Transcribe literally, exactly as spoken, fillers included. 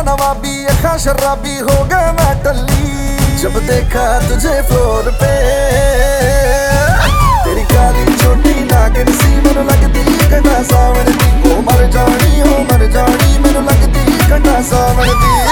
नवाबी अखा शराबी हो गए मैं टल्ली जब देखा तुझे फ्लोर पे। तेरी काली छोटी नागिन सी मैनू लगदी घटा सावन दी, ओ मर जानी हो मर जानी मैनू लगदी घटा सावन दी।